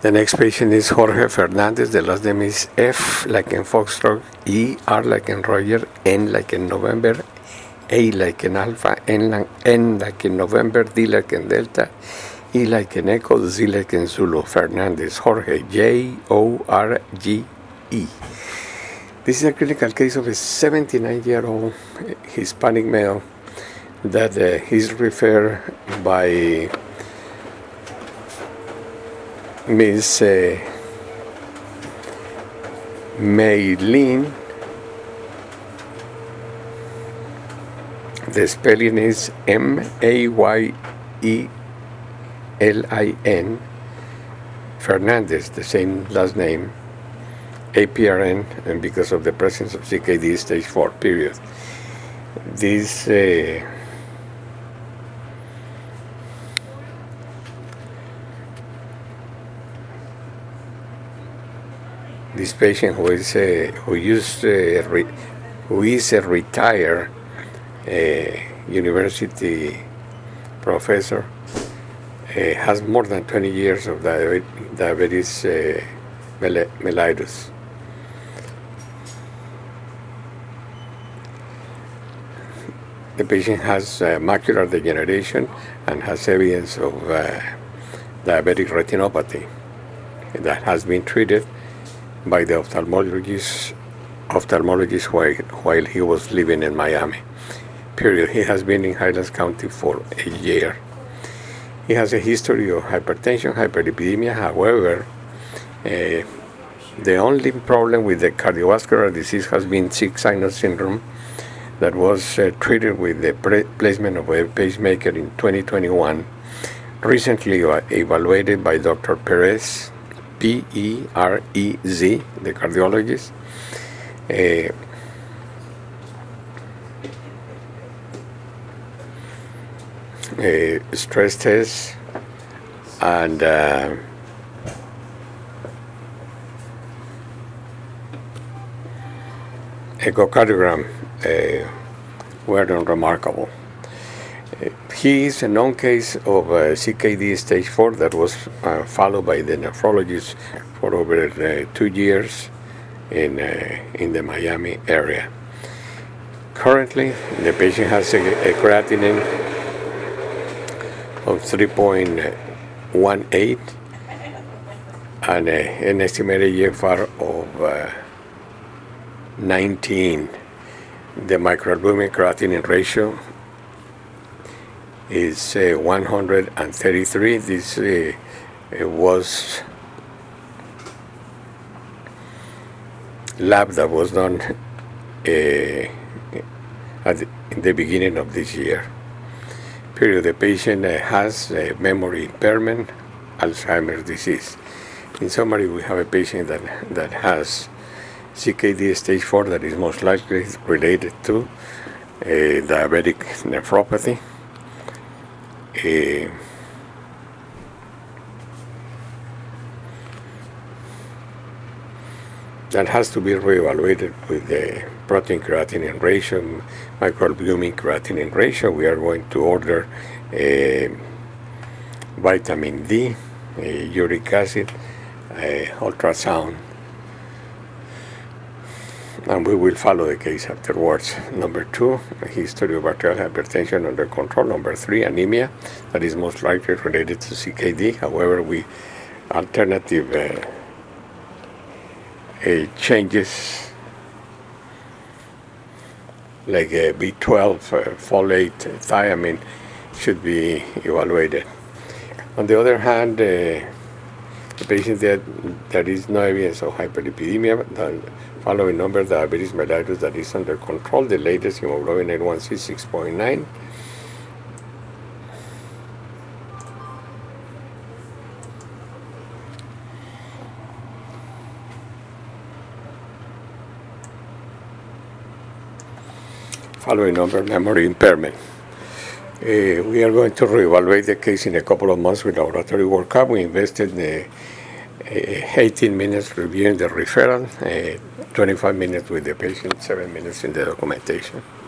The next patient is Jorge Fernandez. The last name is F like in Foxtrot, E, R like in Roger, N like in November, A like in Alpha, N like in November, D like in Delta, E like in Echo, Z like in Zulu. Fernandez, Jorge, Jorge. This is a clinical case of a 79-year-old Hispanic male that is referred by Miss Maylin. The spelling is MayeLin. Fernandez, the same last name, APRN, and because of the presence of CKD stage 4, period. This patient who is a retired university professor has more than 20 years of diabetes mellitus. The patient has macular degeneration and has evidence of diabetic retinopathy that has been treated by the ophthalmologist while he was living in Miami. Period. He has been in Highlands County for a year. He has a history of hypertension, hyperlipidemia. However, the only problem with the cardiovascular disease has been sick sinus syndrome that was treated with the placement of a pacemaker in 2021, recently evaluated by Dr. Perez, Perez, the cardiologist. Stress test and echocardiogram were unremarkable. He is a known case of CKD stage 4 that was followed by the nephrologist for over 2 years in the Miami area. Currently, the patient has a creatinine of 3.18 and an estimated GFR of 19. The microalbumin creatinine ratio is 133. This was lab that was done in the beginning of this year. Period. The patient has memory impairment, Alzheimer's disease. In summary, we have a patient that has CKD stage 4 that is most likely related to diabetic nephropathy. That has to be reevaluated with the protein creatinine ratio, microalbumin creatinine ratio. We are going to order vitamin D, uric acid, ultrasound, and we will follow the case afterwards. Number 2, a history of arterial hypertension under control. Number 3, anemia that is most likely related to CKD. However, alternative changes like B12, folate, thiamine should be evaluated. On the other hand, the patient that is no evidence of hyperlipidemia, the following number, diabetes mellitus that is under control. The latest hemoglobin A1C 6.9. Following number, memory impairment. We are going to reevaluate the case in a couple of months with laboratory workup. We invested 18 minutes reviewing the referral, 25 minutes with the patient, 7 minutes in the documentation.